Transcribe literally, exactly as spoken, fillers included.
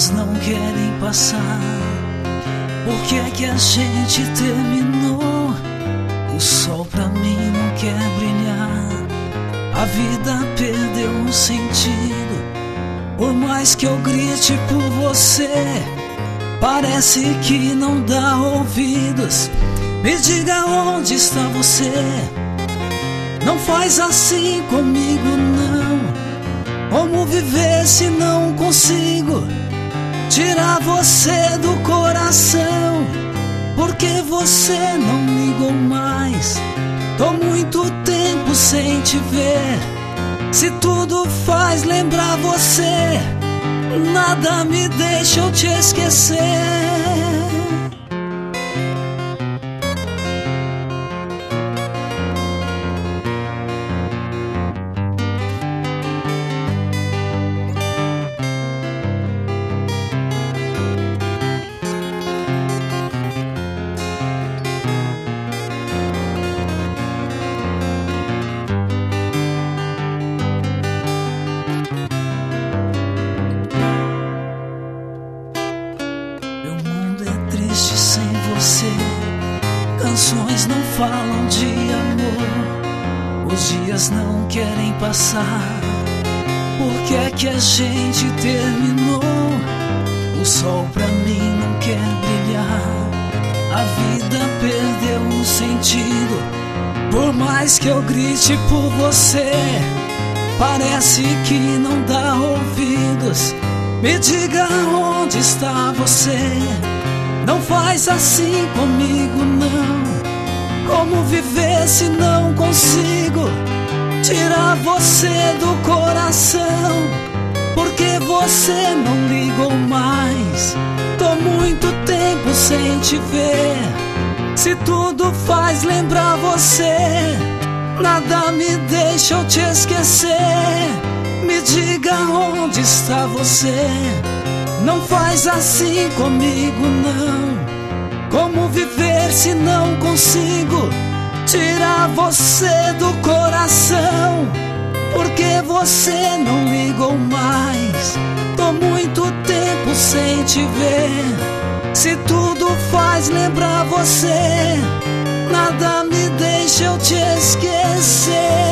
dias não querem passar. Por que é que a gente terminou? O sol pra mim não quer brilhar. A vida perdeu um sentido. Por mais que eu grite por você, parece que não dá ouvidos. Me diga onde está você. Não faz assim comigo não. Como viver se não consigo tirar você do coração? Porque você não ligou mais. Tô muito tempo sem te ver. Se tudo faz lembrar você, nada me deixa eu te esquecer. Sem você, canções não falam de amor. Os dias não querem passar. Por que é que a gente terminou? O sol pra mim não quer brilhar. A vida perdeu um sentido. Por mais que eu grite por você, parece que não dá ouvidos. Me diga onde está você. Não faz assim comigo não. Como viver se não consigo tirar você do coração? Porque você não ligou mais. Tô muito tempo sem te ver. Se tudo faz lembrar você, nada me deixa eu te esquecer. Me diga onde está você. Não faz assim comigo não. Como viver se não consigo tirar você do coração? Porque você não ligou mais. Tô muito tempo sem te ver. Se tudo faz lembrar você, nada me deixa eu te esquecer.